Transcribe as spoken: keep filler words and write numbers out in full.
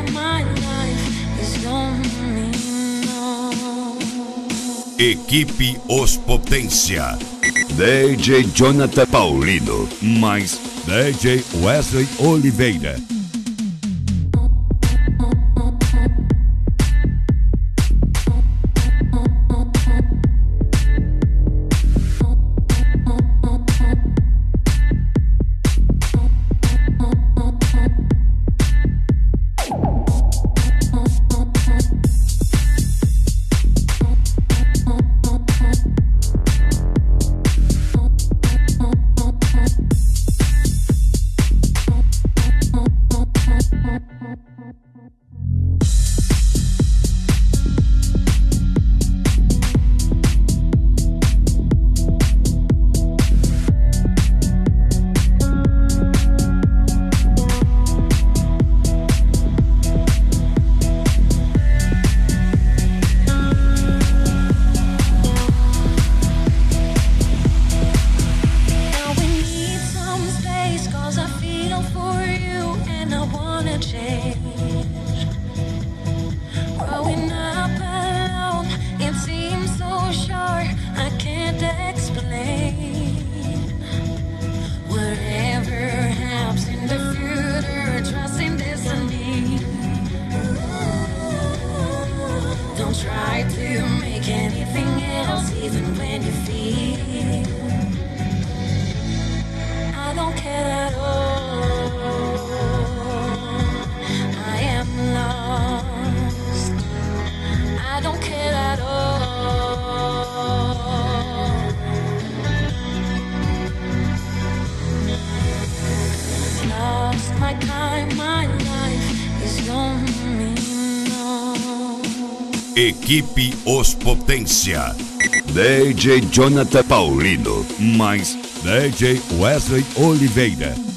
Equipe Os Potência. D J Jonathan Paulino, mais D J Wesley Oliveira. Try to make anything else, even when you feel I don't care at all. I am lost. I don't care at all. Lost my time, my life is lonely. Equipe Os Potência. D J Jonathan Paulino, mais D J Wesley Oliveira.